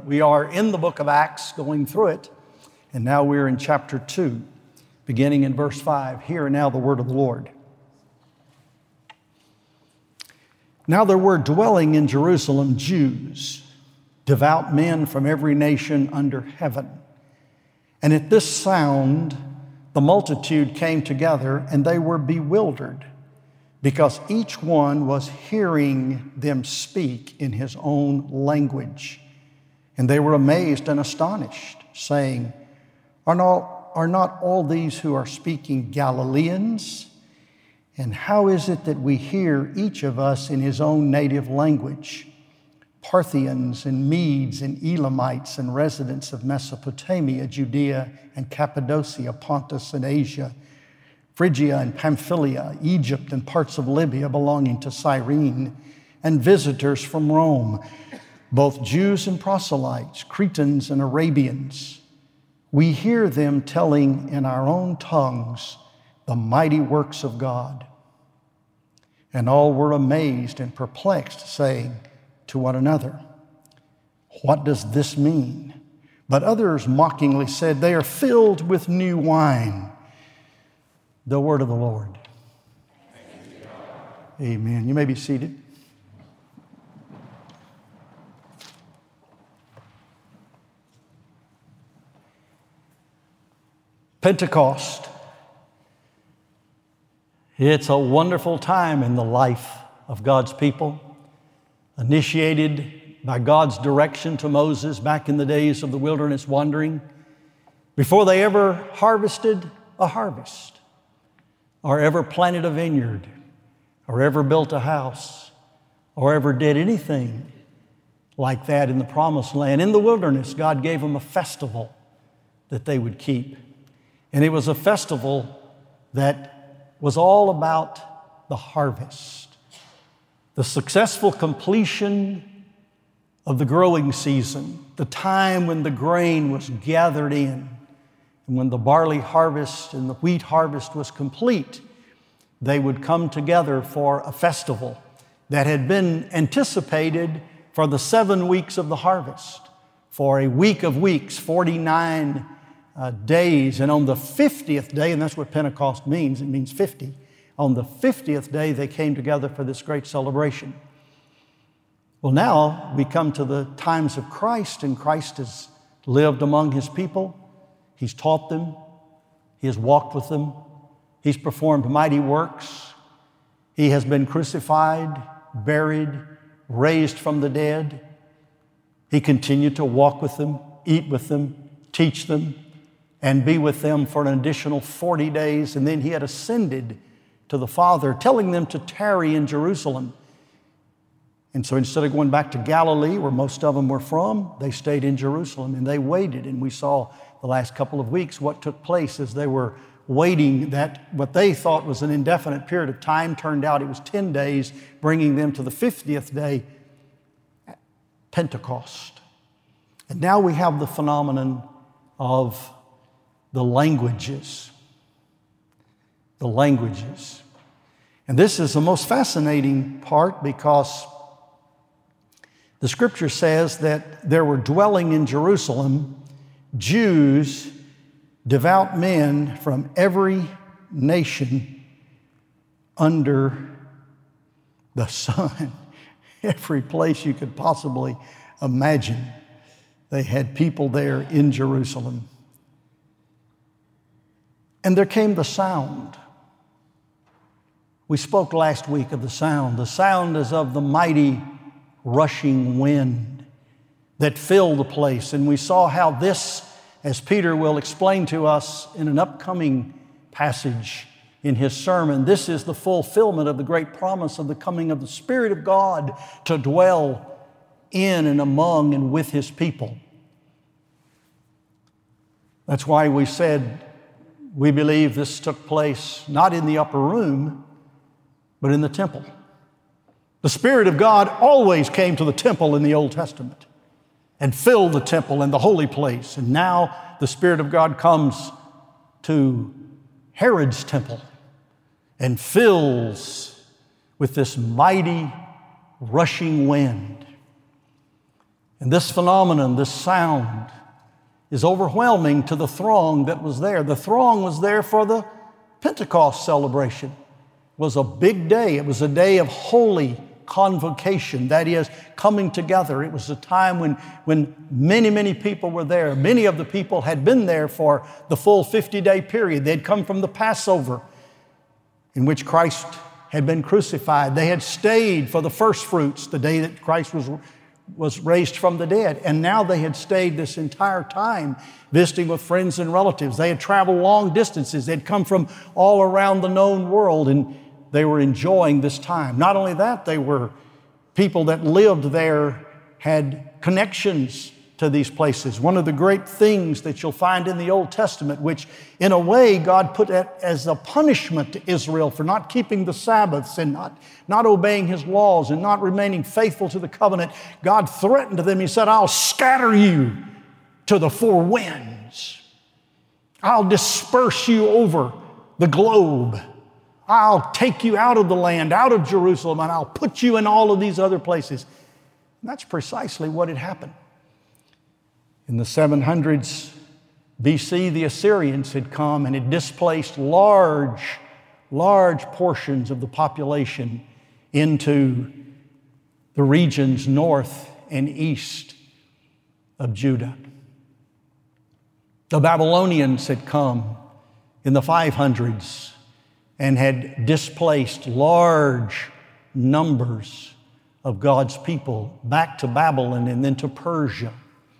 We are in the book of Acts, going through it, and now we're in chapter 2, beginning in verse 5. Hear now the word of the Lord. Now there were dwelling in Jerusalem Jews, devout men from every nation under heaven. And at this sound, the multitude came together, and they were bewildered, because each one was hearing them speak in his own language. And they were amazed and astonished, saying, Are not all these who are speaking Galileans? And how is it that we hear each of us in his own native language? Parthians and Medes and Elamites and residents of Mesopotamia, Judea and Cappadocia, Pontus and Asia, Phrygia and Pamphylia, Egypt and parts of Libya belonging to Cyrene, and visitors from Rome, both Jews and proselytes, Cretans and Arabians. We hear them telling in our own tongues the mighty works of God. And all were amazed and perplexed, saying to one another, What does this mean? But others mockingly said, They are filled with new wine. The word of the Lord. Amen. You may be seated. Pentecost. It's a wonderful time in the life of God's people, initiated by God's direction to Moses back in the days of the wilderness wandering, before they ever harvested a harvest, or ever planted a vineyard, or ever built a house, or ever did anything like that in the promised land. In the wilderness, God gave them a festival that they would keep. And it was a festival that was all about the harvest, the successful completion of the growing season, the time when the grain was gathered in. And when the barley harvest and the wheat harvest was complete, they would come together for a festival that had been anticipated for the 7 weeks of the harvest, for a week of weeks, 49 days. And on the 50th day, and that's what Pentecost means, it means 50. On the 50th day, they came together for this great celebration. Well, now we come to the times of Christ, and Christ has lived among his people. He's taught them. He has walked with them. He's performed mighty works. He has been crucified, buried, raised from the dead. He continued to walk with them, eat with them, teach them, and be with them for an additional 40 days. And then he had ascended to the Father, telling them to tarry in Jerusalem. And so instead of going back to Galilee, where most of them were from, they stayed in Jerusalem and they waited. And we saw the last couple of weeks what took place as they were waiting. That what they thought was an indefinite period of time turned out it was 10 days, bringing them to the 50th day, Pentecost. And now we have the phenomenon of the languages. The languages. And this is the most fascinating part, because the scripture says that there were dwelling in Jerusalem Jews, devout men from every nation under the sun. Every place you could possibly imagine. They had people there in Jerusalem. And there came the sound. We spoke last week of the sound. The sound is of the mighty rushing wind that filled the place. And we saw how this, as Peter will explain to us in an upcoming passage in his sermon, this is the fulfillment of the great promise of the coming of the Spirit of God to dwell in and among and with his people. That's why we said we believe this took place not in the upper room, but in the temple. The Spirit of God always came to the temple in the Old Testament and filled the temple and the holy place. And now the Spirit of God comes to Herod's temple and fills with this mighty rushing wind. And this phenomenon, this sound, is overwhelming to the throng that was there. The throng was there for the Pentecost celebration. It was a big day. It was a day of holy convocation, that is, coming together. It was a time when many, many people were there. Many of the people had been there for the full 50-day period. They'd come from the Passover in which Christ had been crucified. They had stayed for the first fruits, the day that Christ was raised from the dead. And now they had stayed this entire time visiting with friends and relatives. They had traveled long distances. They'd come from all around the known world, and they were enjoying this time. Not only that, they were people that lived there, had connections to these places. One of the great things that you'll find in the Old Testament, which in a way God put as a punishment to Israel for not keeping the Sabbaths and not obeying His laws and not remaining faithful to the covenant, God threatened to them. He said, I'll scatter you to the four winds. I'll disperse you over the globe. I'll take you out of the land, out of Jerusalem, and I'll put you in all of these other places. And that's precisely what had happened. In the 700s BC, the Assyrians had come and had displaced large portions of the population into the regions north and east of Judah. The Babylonians had come in the 500s and had displaced large numbers of God's people back to Babylon and then to Persia.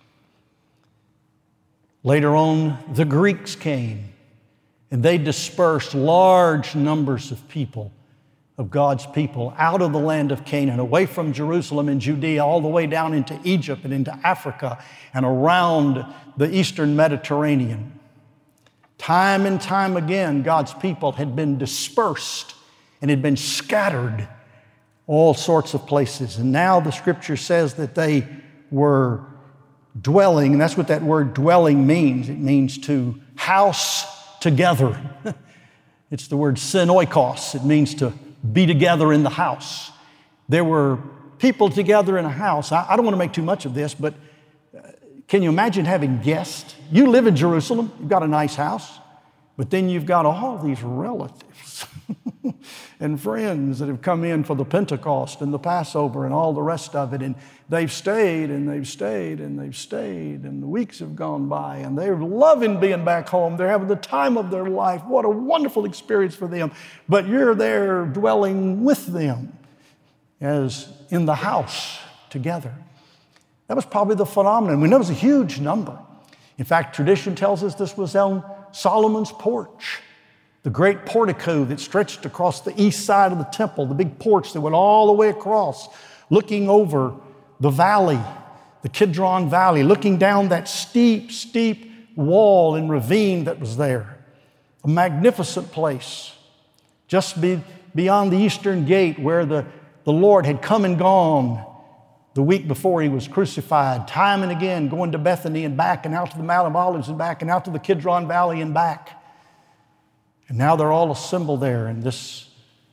Later on, the Greeks came, and they dispersed large numbers of people, of God's people, out of the land of Canaan, away from Jerusalem and Judea, all the way down into Egypt and into Africa and around the eastern Mediterranean. Time and time again, God's people had been dispersed and had been scattered all sorts of places. And now the Scripture says that they were dwelling, and that's what that word dwelling means. It means to house together. It's the word synoikos. It means to be together in the house. There were people together in a house. I don't want to make too much of this, but can you imagine having guests? You live in Jerusalem, you've got a nice house, but then you've got all these relatives and friends that have come in for the Pentecost and the Passover and all the rest of it, and they've stayed and they've stayed and they've stayed, and the weeks have gone by, and they're loving being back home. They're having the time of their life. What a wonderful experience for them. But you're there dwelling with them as in the house together. That was probably the phenomenon. We know it was a huge number. In fact, tradition tells us this was on Solomon's porch, the great portico that stretched across the east side of the temple, the big porch that went all the way across, looking over the valley, the Kidron Valley, looking down that steep, steep wall and ravine that was there. A magnificent place, just beyond the eastern gate where the Lord had come and gone the week before He was crucified, time and again going to Bethany and back, and out to the Mount of Olives and back, and out to the Kidron Valley and back. And now they're all assembled there, and this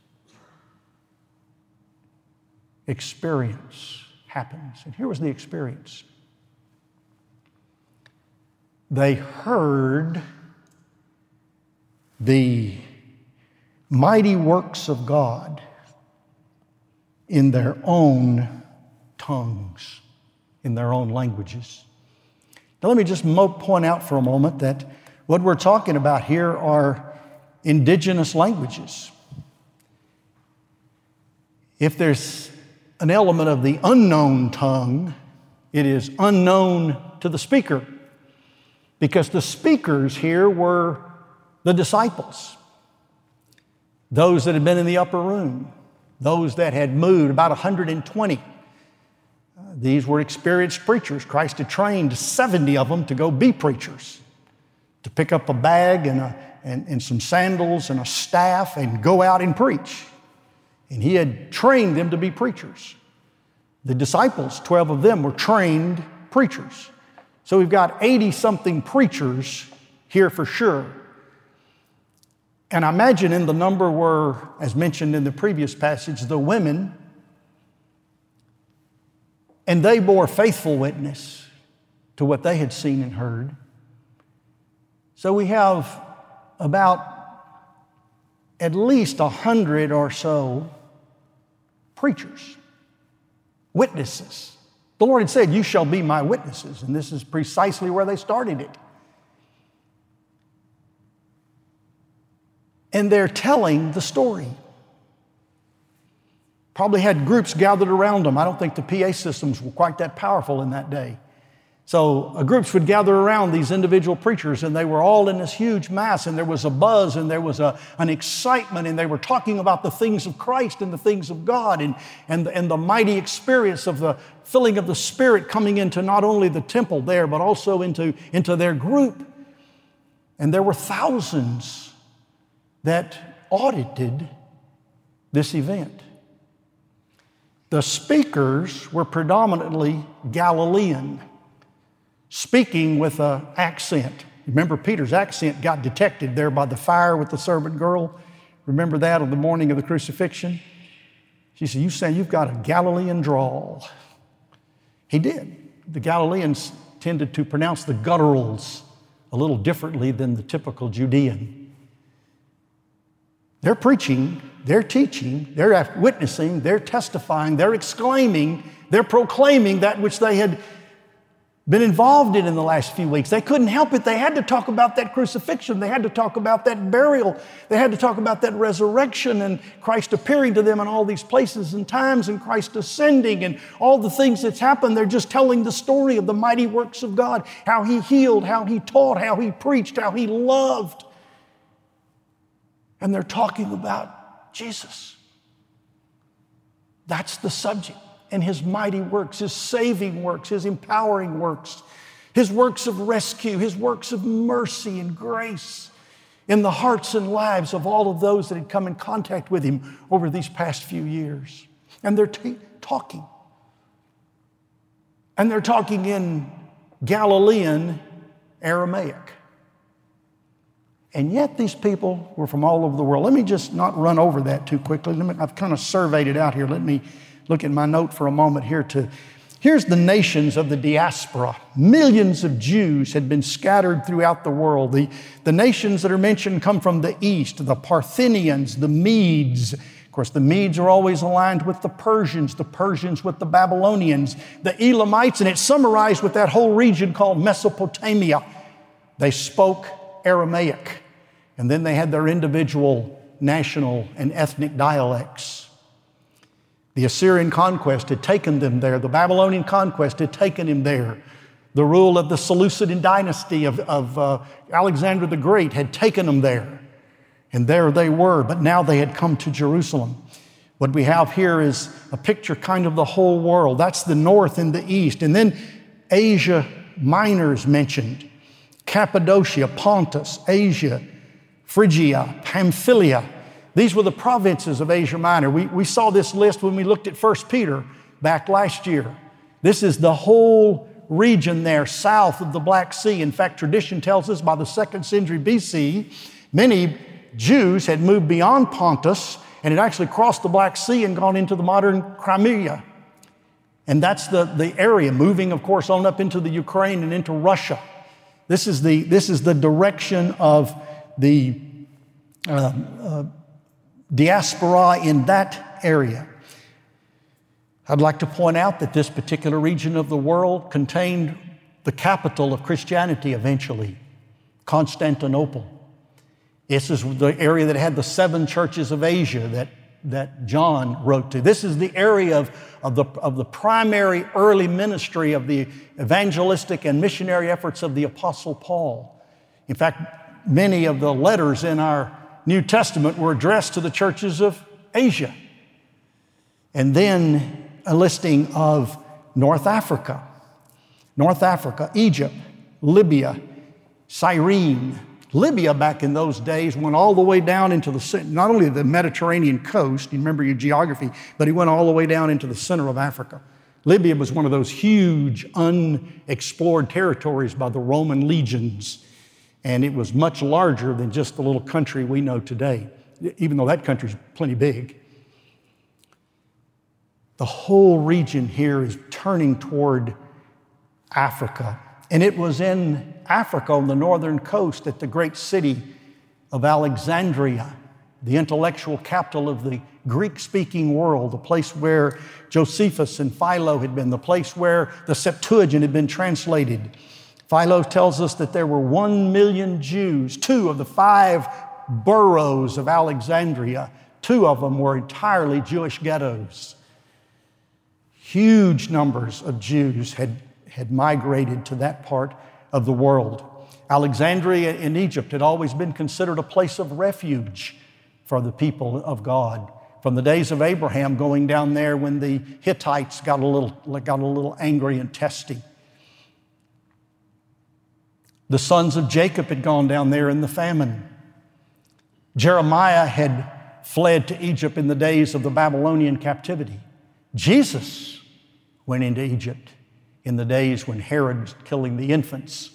experience happens. And here was the experience. They heard the mighty works of God in their own tongues, in their own languages. Now let me just point out for a moment that what we're talking about here are indigenous languages. If there's an element of the unknown tongue, it is unknown to the speaker, because the speakers here were the disciples, those that had been in the upper room, those that had moved, about 120. These were experienced preachers. Christ had trained 70 of them to go be preachers, to pick up a bag and some sandals and a staff and go out and preach. And He had trained them to be preachers. The disciples, 12 of them, were trained preachers. So we've got 80-something preachers here for sure. And I imagine in the number were, as mentioned in the previous passage, the women And they bore faithful witness to what they had seen and heard. So we have about at least 100 or so preachers, witnesses. The Lord had said, "You shall be my witnesses," and this is precisely where they started it. And they're telling the story. Probably had groups gathered around them. I don't think the PA systems were quite that powerful in that day. So groups would gather around these individual preachers, and they were all in this huge mass, and there was a buzz, and there was an excitement, and they were talking about the things of Christ and the things of God, and the mighty experience of the filling of the Spirit coming into not only the temple there, but also into their group. And there were thousands that audited this event. The speakers were predominantly Galilean, speaking with an accent. Remember, Peter's accent got detected there by the fire with the servant girl. Remember that on the morning of the crucifixion? She said, "You say you've got a Galilean drawl." He did. The Galileans tended to pronounce the gutturals a little differently than the typical Judean. They're preaching, they're teaching, they're witnessing, they're testifying, they're exclaiming, they're proclaiming that which they had been involved in the last few weeks. They couldn't help it. They had to talk about that crucifixion. They had to talk about that burial. They had to talk about that resurrection and Christ appearing to them in all these places and times and Christ ascending and all the things that's happened. They're just telling the story of the mighty works of God, how He healed, how He taught, how He preached, how He loved. And they're talking about Jesus. That's the subject. And His mighty works, His saving works, His empowering works, His works of rescue, His works of mercy and grace in the hearts and lives of all of those that had come in contact with Him over these past few years. And they're talking. And they're talking in Galilean Aramaic. And yet these people were from all over the world. Let me just not run over that too quickly. I've kind of surveyed it out here. Let me look at my note for a moment here too. Here's the nations of the diaspora. Millions of Jews had been scattered throughout the world. The nations that are mentioned come from the east, the Parthians, the Medes. Of course, the Medes are always aligned with the Persians with the Babylonians, the Elamites, and it's summarized with that whole region called Mesopotamia. They spoke Aramaic, and then they had their individual national and ethnic dialects. The Assyrian conquest had taken them there. The Babylonian conquest had taken him there. The rule of the Seleucid dynasty of Alexander the Great had taken them there. And there they were, but now they had come to Jerusalem. What we have here is a picture kind of the whole world. That's the north and the east. And then Asia Minor is mentioned. Cappadocia, Pontus, Asia, Phrygia, Pamphylia. These were the provinces of Asia Minor. We saw this list when we looked at 1 Peter back last year. This is the whole region there south of the Black Sea. In fact, tradition tells us by the 2nd century BC, many Jews had moved beyond Pontus and had actually crossed the Black Sea and gone into the modern Crimea. And that's the area, moving, of course, on up into the Ukraine and into Russia. This is the direction of the diaspora in that area. I'd like to point out that this particular region of the world contained the capital of Christianity eventually, Constantinople. This is the area that had the 7 churches of Asia that John wrote to. This is the area of the primary early ministry of the evangelistic and missionary efforts of the Apostle Paul. In fact, many of the letters in our New Testament were addressed to the churches of Asia. And then a listing of North Africa, Egypt, Libya, Cyrene. Libya back in those days went all the way down into not only the Mediterranean coast, you remember your geography, but he went all the way down into the center of Africa. Libya was one of those huge unexplored territories by the Roman legions, and it was much larger than just the little country we know today, even though that country's plenty big. The whole region here is turning toward Africa. And it was in Africa on the northern coast that the great city of Alexandria, the intellectual capital of the Greek-speaking world, the place where Josephus and Philo had been, the place where the Septuagint had been translated. Philo tells us that there were 1 million Jews. 2 of the 5 boroughs of Alexandria, 2 of them were entirely Jewish ghettos. Huge numbers of Jews had migrated to that part of the world. Alexandria in Egypt had always been considered a place of refuge for the people of God. From the days of Abraham going down there when the Hittites got a little angry and testy. The sons of Jacob had gone down there in the famine. Jeremiah had fled to Egypt in the days of the Babylonian captivity. Jesus went into Egypt in the days when Herod was killing the infants.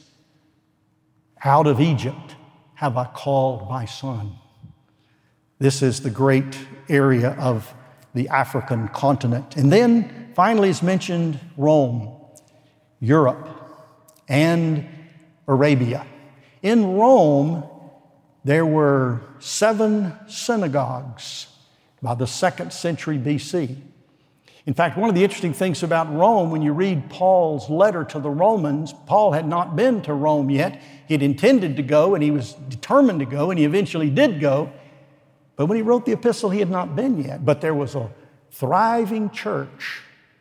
Out of Egypt have I called my son. This is the great area of the African continent. And then finally is mentioned Rome, Europe, and Arabia. In Rome, there were 7 synagogues by the 2nd century BC. In fact, one of the interesting things about Rome, when you read Paul's letter to the Romans, Paul had not been to Rome yet. He'd intended to go, and he was determined to go, and he eventually did go. But when he wrote the epistle, he had not been yet. But there was a thriving church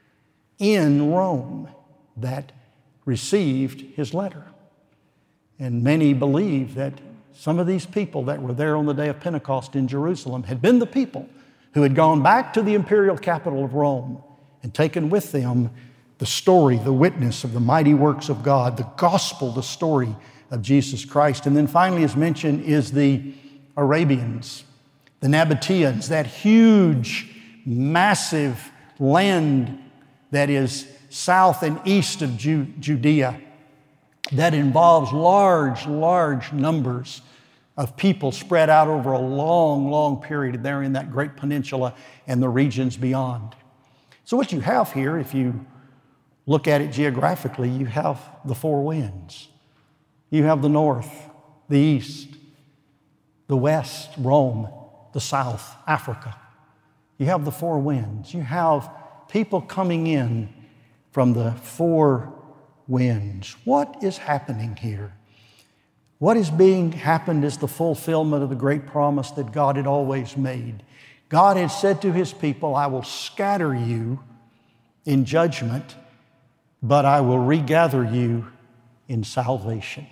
in Rome that received his letter. And many believe that some of these people that were there on the day of Pentecost in Jerusalem had been the people who had gone back to the imperial capital of Rome and taken with them the story, the witness of the mighty works of God, the gospel, the story of Jesus Christ. And then finally, as mentioned, is the Arabians, the Nabateans, that huge, massive land that is south and east of Judea, that involves large numbers of people spread out over a long period there in that great peninsula and the regions beyond. So what you have here, if you look at it geographically, you have the 4 winds. You have the north, the east, the west, Rome, the south, Africa. You have the 4 winds. You have people coming in from the 4 winds. What is happening here? What is being happened is the fulfillment of the great promise that God had always made. God had said to his people, I will scatter you in judgment, but I will regather you in salvation.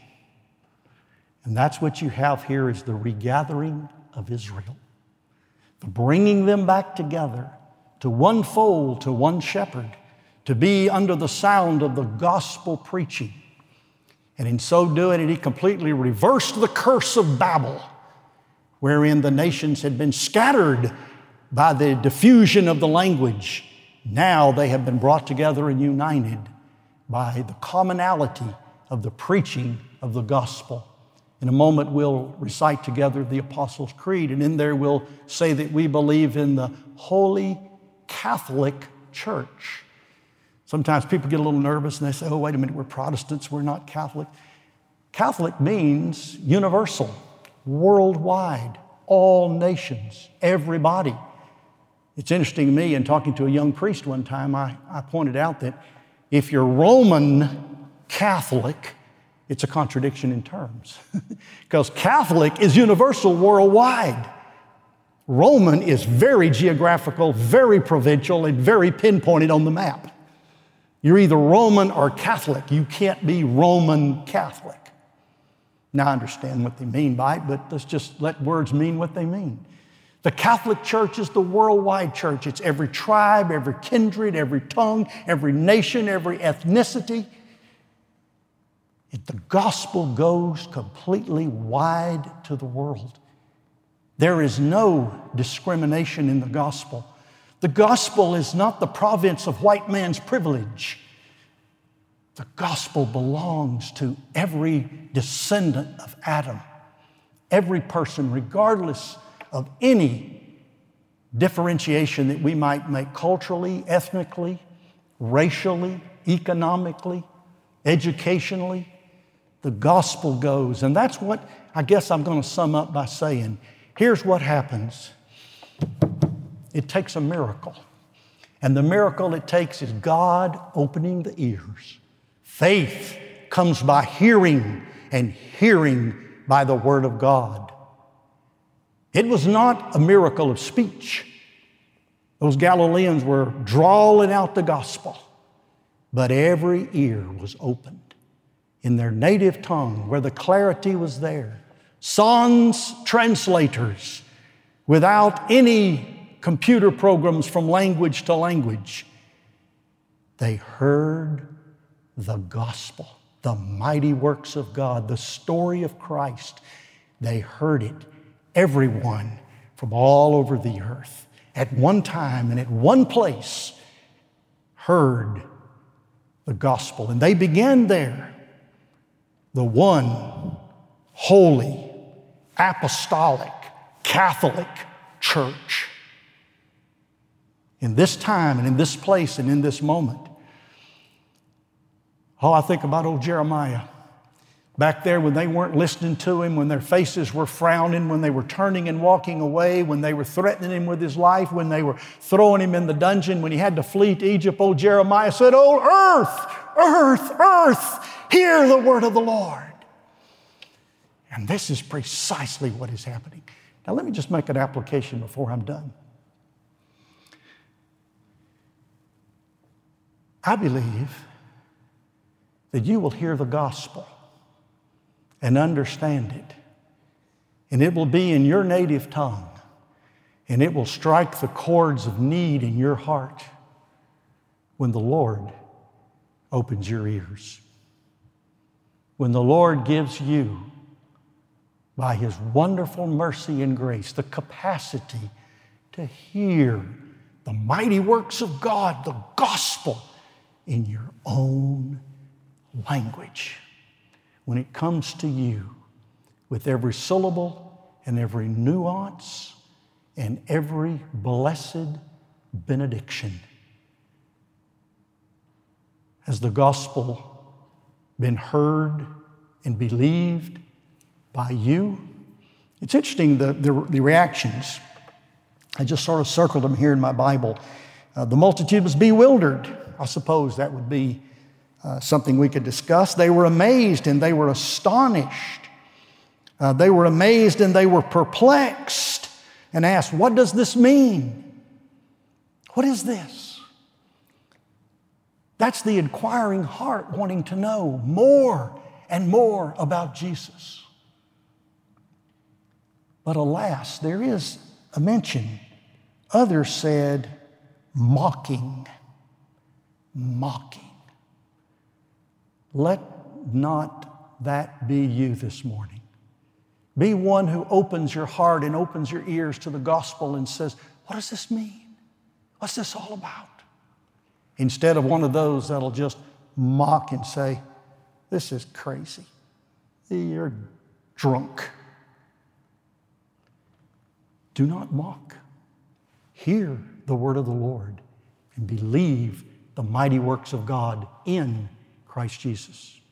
And that's what you have here is the regathering of Israel. The bringing them back together to one fold, to one shepherd, to be under the sound of the gospel preaching. And in so doing it, he completely reversed the curse of Babel, wherein the nations had been scattered by the diffusion of the language. Now they have been brought together and united by the commonality of the preaching of the gospel. In a moment, we'll recite together the Apostles' Creed, and in there we'll say that we believe in the Holy Catholic Church. Sometimes people get a little nervous and they say, oh, wait a minute, we're Protestants, we're not Catholic. Catholic means universal, worldwide, all nations, everybody. It's interesting to me, in talking to a young priest one time, I pointed out that if you're Roman Catholic, it's a contradiction in terms. Because Catholic is universal worldwide. Roman is very geographical, very provincial, and very pinpointed on the map. You're either Roman or Catholic. You can't be Roman Catholic. Now I understand what they mean by it, but let's just let words mean what they mean. The Catholic Church is the worldwide church. It's every tribe, every kindred, every tongue, every nation, every ethnicity. The gospel goes completely wide to the world. There is no discrimination in the gospel. The gospel is not the province of white man's privilege. The gospel belongs to every descendant of Adam, every person, regardless of any differentiation that we might make culturally, ethnically, racially, economically, educationally. The gospel goes. And that's what I guess I'm going to sum up by saying. Here's what happens. It takes a miracle. And the miracle it takes is God opening the ears. Faith comes by hearing, and hearing by the Word of God. It was not a miracle of speech. Those Galileans were drawling out the gospel, but every ear was opened in their native tongue where the clarity was there. Sans translators, without any computer programs from language to language. They heard the gospel, the mighty works of God, the story of Christ. They heard it. Everyone from all over the earth at one time and at one place heard the gospel. And they began there. The one holy, apostolic, Catholic church. In this time and in this place and in this moment. Oh, I think about old Jeremiah. Back there when they weren't listening to him, when their faces were frowning, when they were turning and walking away, when they were threatening him with his life, when they were throwing him in the dungeon, when he had to flee to Egypt, old Jeremiah said, "Oh, earth, hear the word of the Lord." And this is precisely what is happening. Now let me just make an application before I'm done. I believe that you will hear the gospel and understand it. And it will be in your native tongue. And it will strike the chords of need in your heart when the Lord opens your ears. When the Lord gives you, by His wonderful mercy and grace, the capacity to hear the mighty works of God, the gospel, in your own language. When it comes to you with every syllable and every nuance and every blessed benediction. Has the gospel been heard and believed by you? It's interesting, the reactions. I just sort of circled them here in my Bible. The multitude was bewildered. I suppose that would be something we could discuss. They were amazed and they were astonished. They were amazed and they were perplexed and asked, "What does this mean? What is this?" That's the inquiring heart wanting to know more and more about Jesus. But alas, there is a mention. Others said, mocking. Let not that be you this morning. Be one who opens your heart and opens your ears to the gospel and says, "What does this mean? What's this all about?" Instead of one of those that'll just mock and say, "This is crazy. You're drunk." Do not mock. Hear the word of the Lord and believe the mighty works of God in Christ Jesus.